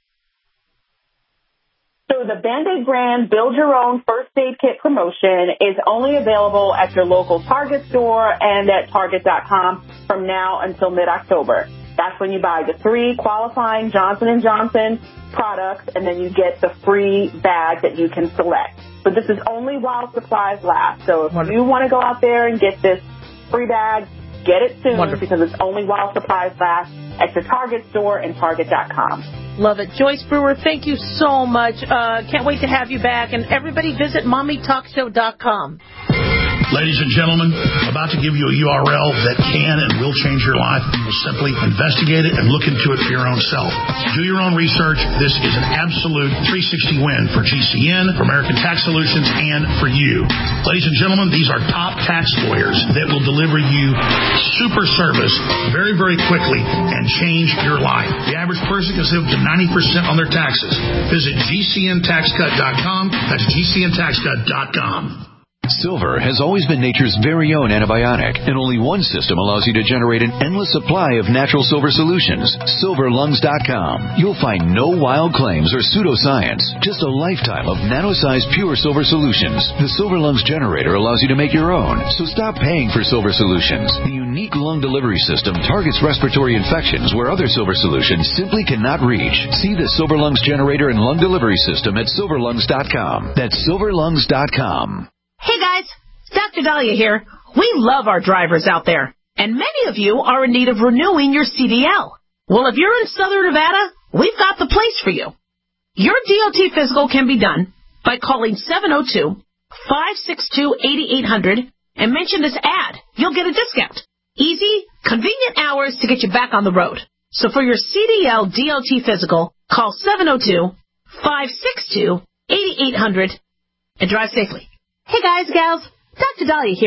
So the Band-Aid brand Build Your Own First Aid Kit promotion is only available at your local Target store and at Target dot com from now until mid-October. That's when you buy the three qualifying Johnson and Johnson products, and then you get the free bag that you can select. But this is only while supplies last. So if Wonderful. you want to go out there and get this free bag, get it soon Wonderful. because it's only while supplies last at your Target store and Target dot com. Love it. Joyce Brewer, thank you so much. Uh, can't wait to have you back. And everybody visit Mommy Talk Show dot com. Ladies and gentlemen, I'm about to give you a U R L that can and will change your life. You'll simply investigate it and look into it for your own self. Do your own research. This is an absolute three sixty win for G C N, for American Tax Solutions, and for you. Ladies and gentlemen, these are top tax lawyers that will deliver you super service very, very quickly and change your life. The average person can save up to ninety percent on their taxes. Visit G C N tax cut dot com. That's G C N tax cut dot com. Silver has always been nature's very own antibiotic, and only one system allows you to generate an endless supply of natural silver solutions. silver lungs dot com. You'll find no wild claims or pseudoscience, just a lifetime of nano-sized pure silver solutions. The Silver Lungs generator allows you to make your own, so stop paying for silver solutions. The unique lung delivery system targets respiratory infections where other silver solutions simply cannot reach. See the Silver Lungs generator and lung delivery system at silver lungs dot com. That's silver lungs dot com. Hey guys, Doctor Dahlia here. We love our drivers out there, and many of you are in need of renewing your C D L. Well, if you're in Southern Nevada, we've got the place for you. Your D O T physical can be done by calling seven oh two, five six two, eight eight hundred and mention this ad. You'll get a discount. Easy, convenient hours to get you back on the road. So for your C D L D O T physical, call seven oh two, five six two, eight eight hundred and drive safely. Hey guys, gals, Doctor Dahlia here.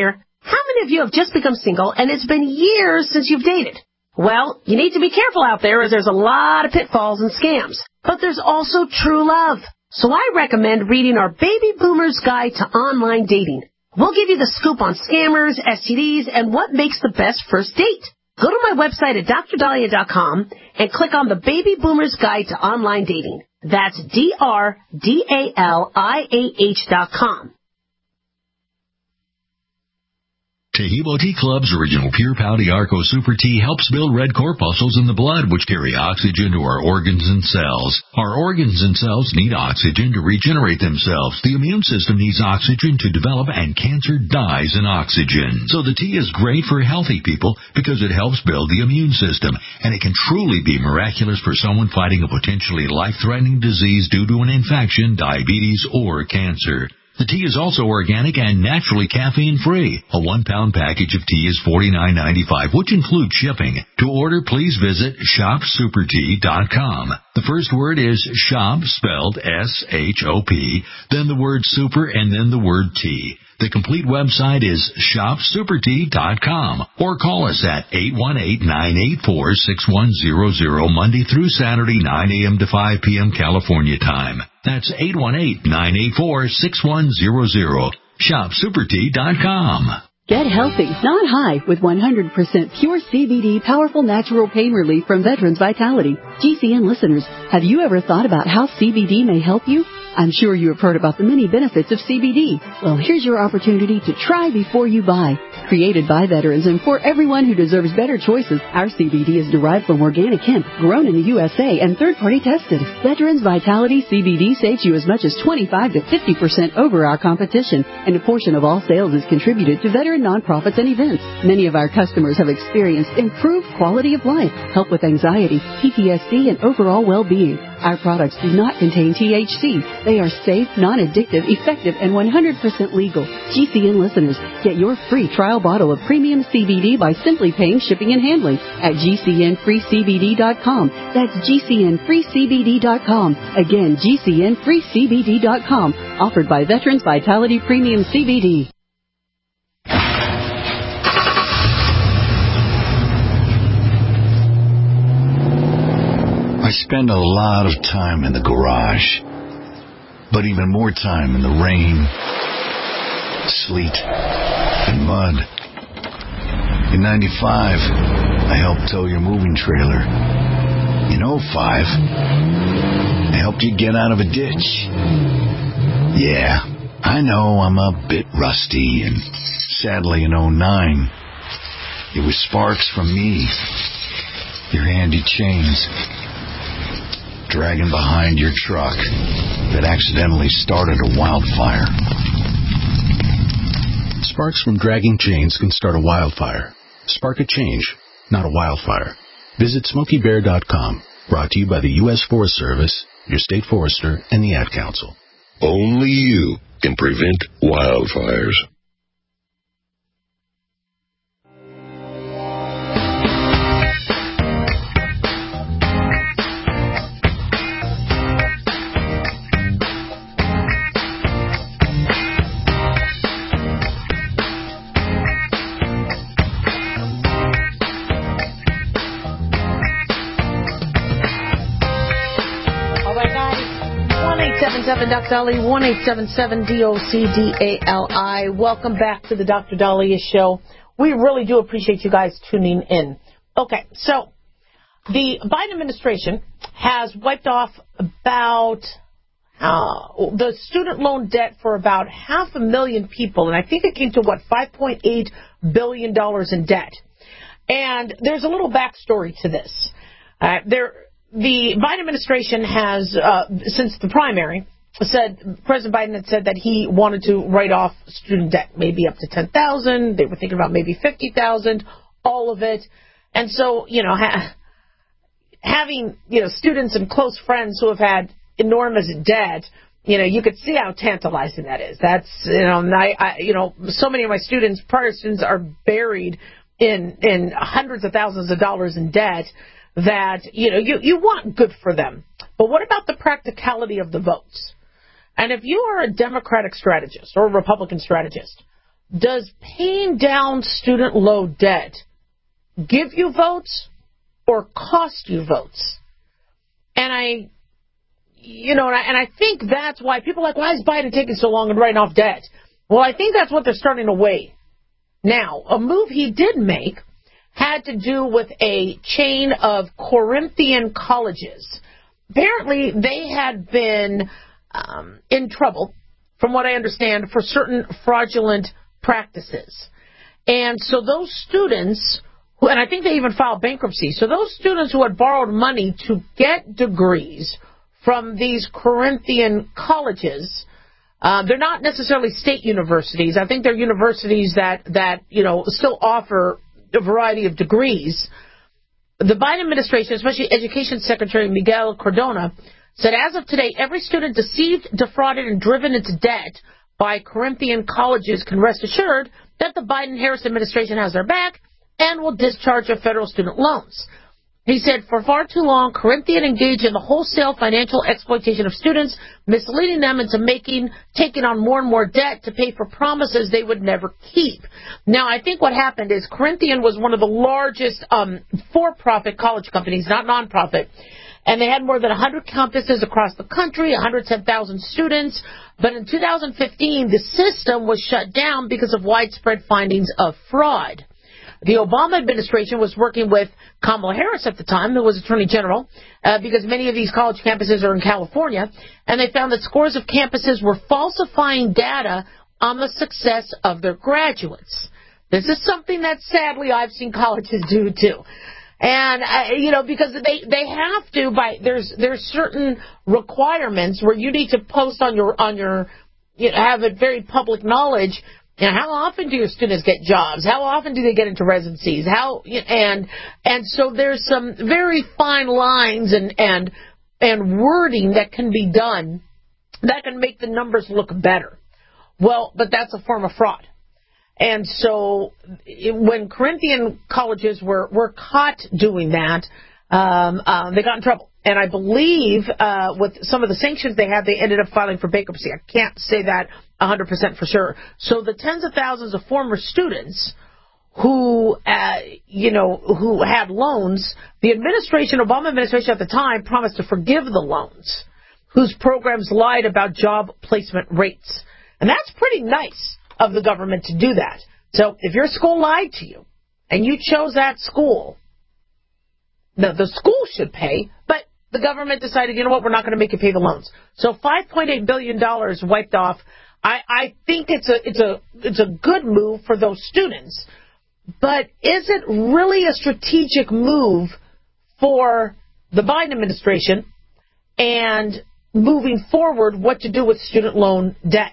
How many of you have just become single and it's been years since you've dated? Well, you need to be careful out there as there's a lot of pitfalls and scams. But there's also true love. So I recommend reading our Baby Boomer's Guide to Online Dating. We'll give you the scoop on scammers, S T Ds, and what makes the best first date. Go to my website at dr dahlia dot com and click on the Baby Boomer's Guide to Online Dating. That's D R D A L I A H dot com. Tahibo Tea Club's original Pure Pouty Arco Super Tea helps build red corpuscles in the blood, which carry oxygen to our organs and cells. Our organs and cells need oxygen to regenerate themselves. The immune system needs oxygen to develop, and cancer dies in oxygen. So the tea is great for healthy people because it helps build the immune system, and it can truly be miraculous for someone fighting a potentially life-threatening disease due to an infection, diabetes, or cancer. The tea is also organic and naturally caffeine-free. A one-pound package of tea is forty-nine ninety-five, which includes shipping. To order, please visit shop super tea dot com. The first word is shop, spelled S H O P, then the word super, and then the word tea. The complete website is shop super tea dot com, or call us at eight one eight, nine eight four, six one zero zero Monday through Saturday, nine a.m. to five p.m. California time. That's eight one eight, nine eight four, six one zero zero. shop super tea dot com. Get healthy, not high, with one hundred percent pure C B D powerful natural pain relief from Veterans Vitality. G C N listeners, have you ever thought about how C B D may help you? I'm sure you have heard about the many benefits of C B D. Well, here's your opportunity to try before you buy. Created by veterans and for everyone who deserves better choices, our C B D is derived from organic hemp, grown in the U S A and third-party tested. Veterans Vitality C B D saves you as much as twenty-five to fifty percent over our competition, and a portion of all sales is contributed to veteran nonprofits and events. Many of our customers have experienced improved quality of life, help with anxiety, P T S D, and overall well-being. Our products do not contain T H C. They are safe, non-addictive, effective, and one hundred percent legal. G C N listeners, get your free trial bottle of premium C B D by simply paying shipping and handling at G C N free C B D dot com. That's G C N free C B D dot com. Again, G C N free C B D dot com. Offered by Veterans Vitality Premium C B D. I spend a lot of time in the garage, but even more time in the rain, sleet, and mud. In ninety-five, I helped tow your moving trailer. In oh five, I helped you get out of a ditch. Yeah, I know I'm a bit rusty, and sadly in oh nine, it was sparks from me, your handy chains, dragging behind your truck that accidentally started a wildfire. Sparks from dragging chains can start a wildfire. Spark a change, not a wildfire. Visit smokey bear dot com. Brought to you by the U S Forest Service, your state forester, and the Ad Council. Only you can prevent wildfires. seven Doctor Dolly, one eight seven seven D O C D A L I. Welcome back to the Doctor Dahlia Show. We really do appreciate you guys tuning in. Okay, so the Biden administration has wiped off about uh, the student loan debt for about half a million people, and I think it came to, what, five point eight billion dollars in debt. And there's a little backstory to this. Uh, there, the Biden administration has, uh, since the primary, said President Biden had said that he wanted to write off student debt, maybe up to ten thousand dollars. They were thinking about maybe fifty thousand dollars, all of it. And so, you know, ha- having, you know, students and close friends who have had enormous debt, you know, you could see how tantalizing that is. That's, you know, I, I, you know, so many of my students, prior students, are buried in in hundreds of thousands of dollars in debt that, you know, you, you want good for them. But what about the practicality of the votes? And if you are a Democratic strategist or a Republican strategist, does paying down student loan debt give you votes or cost you votes? And I, you know, and I, and I think that's why people are like, why is Biden taking so long and writing off debt? Well, I think that's what they're starting to weigh. Now, a move he did make had to do with a chain of Corinthian colleges. Apparently, they had been um, in trouble, from what I understand, for certain fraudulent practices. And so those students, who, and I think they even filed bankruptcy, so those students who had borrowed money to get degrees from these Corinthian colleges, uh, they're not necessarily state universities. I think they're universities that, that, you know, still offer a variety of degrees. The Biden administration, especially Education Secretary Miguel Cardona, said as of today, every student deceived, defrauded, and driven into debt by Corinthian colleges can rest assured that the Biden-Harris administration has their back and will discharge their federal student loans. He said, for far too long, Corinthian engaged in the wholesale financial exploitation of students, misleading them into making, taking on more and more debt to pay for promises they would never keep. Now, I think what happened is Corinthian was one of the largest um, for-profit college companies, not nonprofit, and they had more than one hundred campuses across the country, one hundred ten thousand students. But in two thousand fifteen, the system was shut down because of widespread findings of fraud. The Obama administration was working with Kamala Harris at the time, who was Attorney General, uh, because many of these college campuses are in California, and they found that scores of campuses were falsifying data on the success of their graduates. This is something that, sadly, I've seen colleges do, too. And, uh, you know, because they, they have to, by there's there's certain requirements where you need to post on your, on your you know, have it very public knowledge. You know, how often do your students get jobs? How often do they get into residencies? How and and so there's some very fine lines and and and wording that can be done that can make the numbers look better. Well, but that's a form of fraud. And so it, when Corinthian colleges were, were caught doing that, um, um, they got in trouble. And I believe uh, with some of the sanctions they had, they ended up filing for bankruptcy. I can't say that one hundred percent for sure. So the tens of thousands of former students who, uh, you know, who had loans, the administration, Obama administration at the time, promised to forgive the loans, whose programs lied about job placement rates. And that's pretty nice of the government to do that. So if your school lied to you and you chose that school, the, the school should pay, but the government decided, you know what, we're not going to make you pay the loans. So five point eight billion dollars wiped off. I, I think it's a it's a it's a good move for those students, but is it really a strategic move for the Biden administration and moving forward what to do with student loan debt?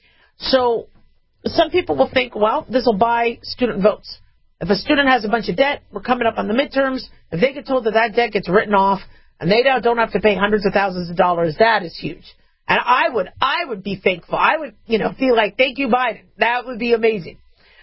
So some people will think, well, this will buy student votes. If a student has a bunch of debt, we're coming up on the midterms, if they get told that that debt gets written off and they don't have to pay hundreds of thousands of dollars, that is huge. And I would I would be thankful. I would, you know, feel like, thank you, Biden. That would be amazing.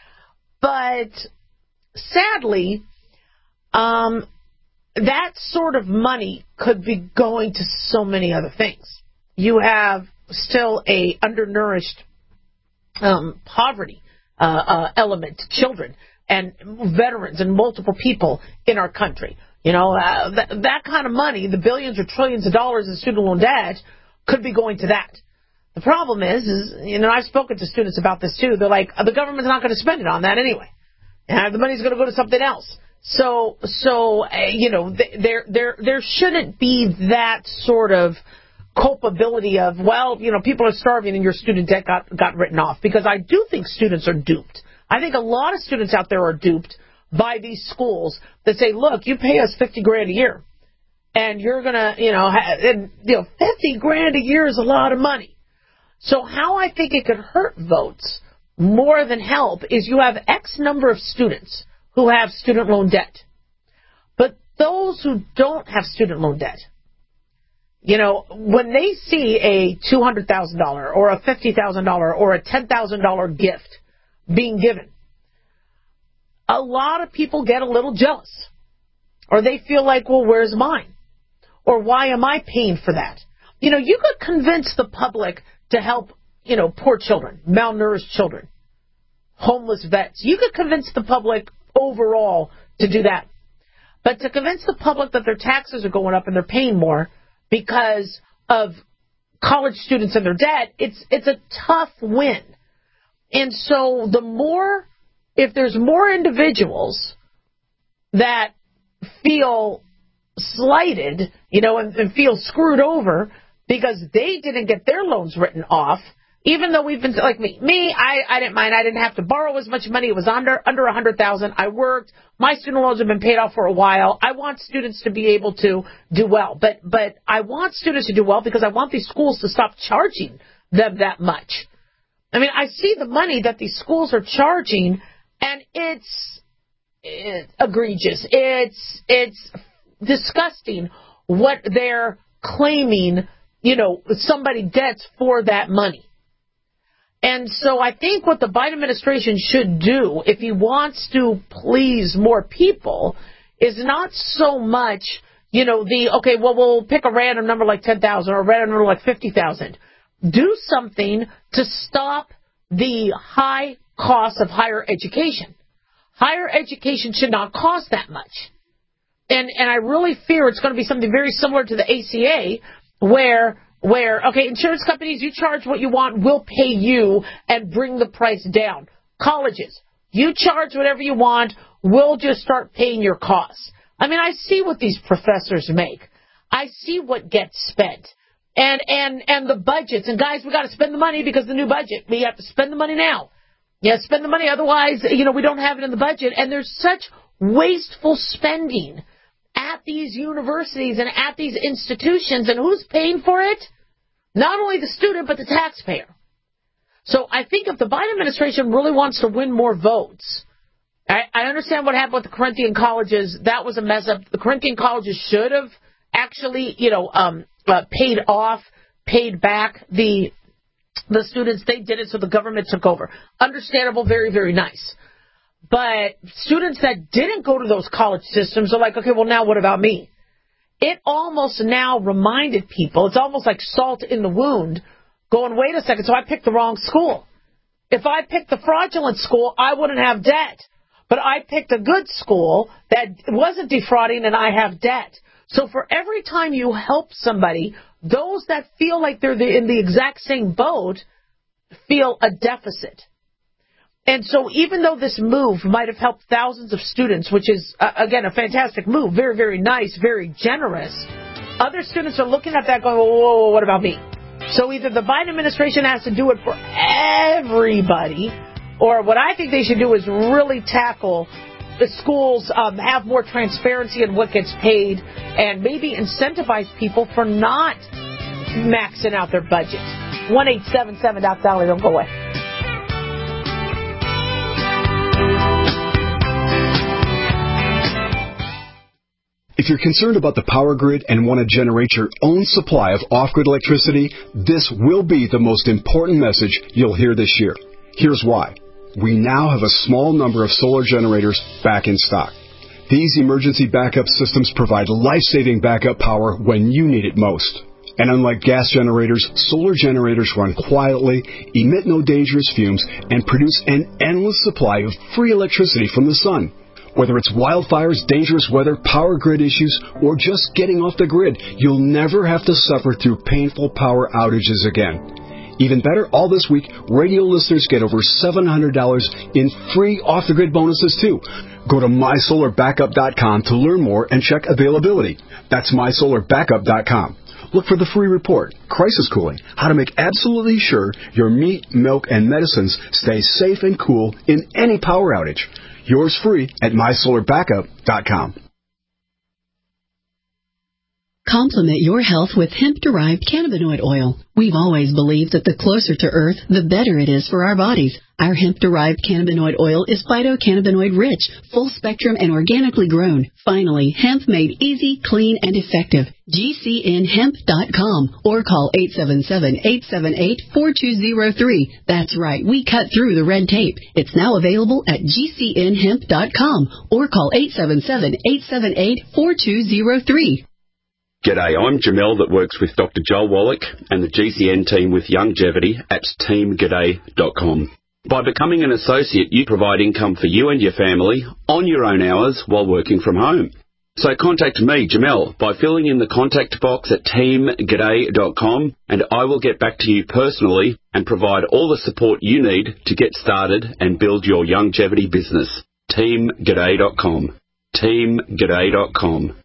But sadly, um, that sort of money could be going to so many other things. You have still a undernourished um, poverty uh, uh, element to children and veterans and multiple people in our country. You know, uh, that, that kind of money, the billions or trillions of dollars in student loan debt, could be going to that. The problem is, is, you know, I've spoken to students about this too. They're like, the government's not going to spend it on that anyway. And the money's going to go to something else. So, so, uh, you know, th- there, there, there shouldn't be that sort of culpability of, well, you know, people are starving and your student debt got, got written off. Because I do think students are duped. I think a lot of students out there are duped by these schools that say, look, you pay us fifty grand a year. And you're going to, you know, ha- and, you know, fifty grand a year is a lot of money. So how I think it could hurt votes more than help is you have X number of students who have student loan debt. But those who don't have student loan debt, you know, when they see a two hundred thousand dollars or a fifty thousand dollars or a ten thousand dollars gift being given, a lot of people get a little jealous. Or they feel like, well, where's mine? Or why am I paying for that? You know, you could convince the public to help, you know, poor children, malnourished children. homeless vets. You could convince the public overall to do that. But to convince the public that their taxes are going up and they're paying more because of college students and their debt, it's it's a tough win. And so the more, if there's more individuals that feel slighted, you know, and, and feel screwed over because they didn't get their loans written off, even though we've been, like me, me, I, I didn't mind. I didn't have to borrow as much money. It was under under one hundred thousand dollars. I worked. My student loans have been paid off for a while. I want students to be able to do well. But but I want students to do well because I want these schools to stop charging them that much. I mean, I see the money that these schools are charging, and it's, it's egregious. It's it's disgusting what they're claiming, you know, somebody gets for that money. And so I think what the Biden administration should do, if he wants to please more people, is not so much, you know, the, okay, well, we'll pick a random number like ten thousand or a random number like fifty thousand. Do something to stop the high cost of higher education. Higher education should not cost that much. And and I really fear it's going to be something very similar to the A C A, where Where, okay, insurance companies, you charge what you want, we'll pay you and bring the price down. Colleges, you charge whatever you want, we'll just start paying your costs. I mean, I see what these professors make. I see what gets spent. And, and, and the budgets. And guys, we got to spend the money because the new budget. We have to spend the money now. Yeah, spend the money. Otherwise, you know, we don't have it in the budget. And there's such wasteful spending at these universities and at these institutions, and who's paying for it? Not only the student, but the taxpayer. So I think if the Biden administration really wants to win more votes, I, I understand what happened with the Corinthian colleges. That was a mess up. The Corinthian colleges should have actually, you know, um, uh, paid off, paid back the the students. They did it, so the government took over. Understandable, very, very nice. But students that didn't go to those college systems are like, okay, well, now what about me? It almost now reminded people, it's almost like salt in the wound, going, wait a second, so I picked the wrong school. If I picked the fraudulent school, I wouldn't have debt. But I picked a good school that wasn't defrauding, and I have debt. So for every time you help somebody, those that feel like they're in the exact same boat feel a deficit. And so even though this move might have helped thousands of students, which is, uh, again, a fantastic move, very, very nice, very generous, other students are looking at that going, whoa, whoa, whoa, what about me? So either the Biden administration has to do it for everybody, or what I think they should do is really tackle the schools, um, have more transparency in what gets paid, and maybe incentivize people for not maxing out their budget. one eight seven seven Doc Dolly, don't go away. If you're concerned about the power grid and want to generate your own supply of off-grid electricity, this will be the most important message you'll hear this year. Here's why. We now have a small number of solar generators back in stock. These emergency backup systems provide life-saving backup power when you need it most. And unlike gas generators, solar generators run quietly, emit no dangerous fumes, and produce an endless supply of free electricity from the sun. Whether it's wildfires, dangerous weather, power grid issues, or just getting off the grid, you'll never have to suffer through painful power outages again. Even better, all this week, radio listeners get over seven hundred dollars in free off-the-grid bonuses, too. Go to my solar backup dot com to learn more and check availability. That's my solar backup dot com. Look for the free report, Crisis Cooling, how to make absolutely sure your meat, milk, and medicines stay safe and cool in any power outage. Yours free at my solar backup dot com. Complement your health with hemp-derived cannabinoid oil. We've always believed that the closer to Earth, the better it is for our bodies. Our hemp-derived cannabinoid oil is phytocannabinoid rich, full spectrum, and organically grown. Finally, hemp made easy, clean, and effective. G C N hemp dot com or call eight seven seven, eight seven eight, four two zero three. That's right, we cut through the red tape. It's now available at G C N hemp dot com or call eight seven seven, eight seven eight, four two zero three. G'day, I'm Jamel that works with Doctor Joel Wallach and the G C N team with Longevity at team g'day dot com. By becoming an associate, you provide income for you and your family on your own hours while working from home. So contact me, Jamel, by filling in the contact box at team g'day dot com, and I will get back to you personally and provide all the support you need to get started and build your longevity business. team g'day dot com. team g'day dot com.